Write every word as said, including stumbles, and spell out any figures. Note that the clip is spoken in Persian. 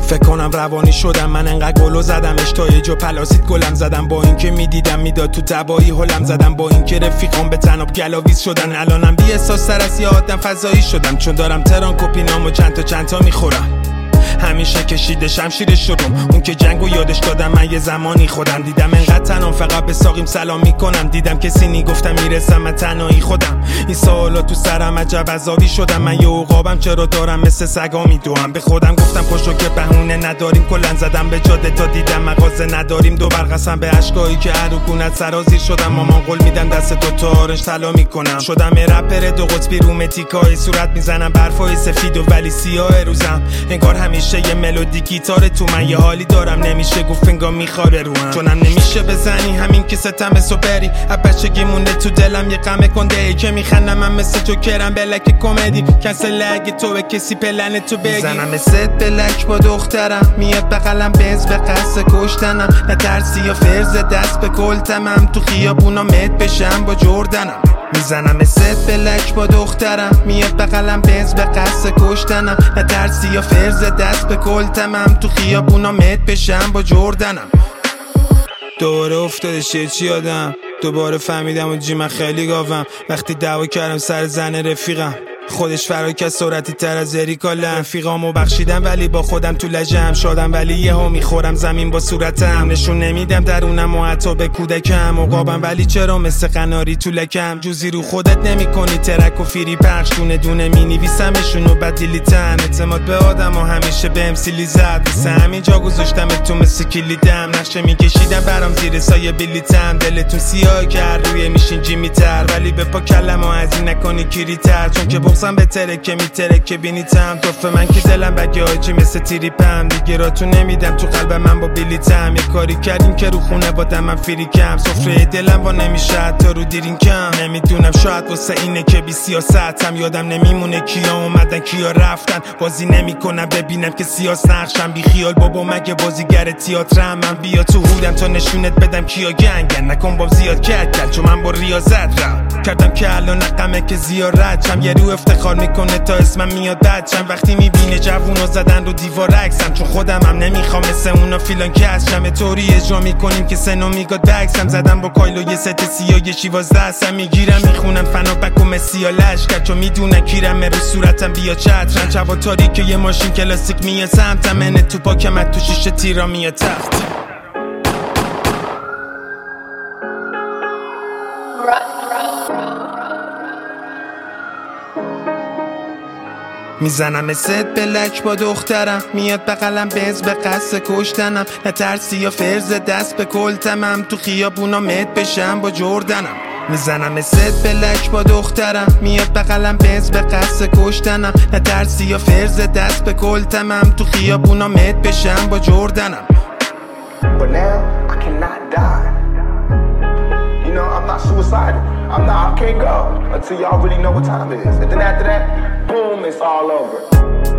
فکر کنم روانی شدم من انقدر گلو زدم اشتای جو پلاسید گلم زدم با اینکه میدیدم میداد تو تبایی هلم زدم با اینکه رفیقام به تناب گلاویز شدن الانم بی احساس تر از یه آدم فضایی شدم چون دارم تران کپینامو چند تا چند تا میخورم همیشه کشیده شمشیر شدم اون که جنگو یادش دادم من یه زمانی خودم دیدم انقدر تنام فقط به ساقیم سلام میکنم دیدم کسی نی گفتم میرسم من تنهایی خودم این سوالا تو سرم عجب عذابی شدم من یه عقابم چرا دارم مثل سگا میدوام به خودم گفتم پشو که بهونه نداریم کلن زدم به جاده تا دیدم مغازه نداریم دو برقسم به اشکایی که عروقونت سرازیر شدم مامان قول میدم دست تو تا آرنج طلا میکنم شدم رپر دو قطبی رومتیکای صورت میزنم برفای سفید و ولی سیاه روزم انگار همیشه یه ملودی گیتار تو من یه حالی دارم نمیشه گفت انگار میخواره روم چونم نمیشه بزنی همین که ستم بسو بری از بچگی مونده تو دلم یه غم کنده ای که میخندم من مثل تو کرم بلک کمدی کنسل اگه تو به کسی پلن تو بگی زنم مثل بلک با دخترم میاد بغلم بز به قصد کشتنم نه ترسی یا فرز دست به گلتمم تو خیابونا مت بشم با جردنم میزنم مثل بلک با دخترم میاد بغلم بز به قصد کشتنم نه ترسی یا فرز دست به گلتمم تو خیابونا مت بشم با جردنم دوباره افتاده شد چی آدم دوباره فهمیدم و جیمم خیلی گاوم وقتی دعوا کردم سر زن رفیقم خودش فرار که سرعتی تر از اریکالم رفیقامو بخشیدم ولی با خودم تو لجم شادم ولی یه ها میخورم زمین با صورتم نشون نمیدم درونم و حتی به کودکم عقابم ولی چرا مثل قناری تو لکم جوزی رو خودت نمی کنی ترک و فیری پخش دونه دونه می نویسمشون و بدیلیتن اعتماد به آدم و همیشه به امسیلی زد مثل همینجا گذاشتم تو مثل کلیدم نقشه میکشیدم برام زیر سایه بلیتم دلتون سیاه کرد روی میشین جیمی تر ولی به پا کلم و از این نکنی کیری تر چون که بغزم به ترکه میترکه بینیتم توفه من که دلم بگه آجی مثل تیریپم دیگه را تو نمیدم تو قلب من با بلیتم یه کاری کردیم که رو خونه بادم من فریکم سفره دلم وا نمیشه تا رو دیرینکم نمیدونم شاید واسه اینه که بی سیاستم یادم نمیمونه کیا اومدن کیا رفتن بازی نمیکنم ببینم که سیاس نقشم بی خیال بابا مگه بازیگر تئاترم من بیا تو هودم تا نشونت بدم کیا گنگن نکن باب زیاد کرد کرد چون من با ریاضت رم کردم که الان نقمه که زیارت چم یه رو افتخار میکنه تا اسمم میاد بچم وقتی میبینه جوونو زدن رو دیوار عکسم چون خودم هم نمیخوام مثل اونا فیلان کشم طوری اجرا میکنیم که سنو میگاد بکسم زدم با کایلو یه ست سیاه یه شیوازده هستم میگیرم میخونم فنا بک و مسیا لشکر چون میدونن کیرم رو صورتم بیا چترن چوا تاریک یه ماشین کلاسیک میاد سمتم منه تو پاکم تو شیشه تیرا میاد تخت میزنم مثل بلک با دخترم میاد بغلم بز به قصد کشتنم نه ترسی یا فرز دست به کلتمم تو خیابونا مت بشم با جردنم میزنم مثل بلک با دخترم میاد بغلم بز به قصد کشتنم نه ترسی یا فرز دست به کلتمم تو خیابونا مت بشم با جردنم But now I cannot die. You know I'm not suicidal. I'm not. I can't go until y'all really know what time it is. And then after that, boom, it's all over.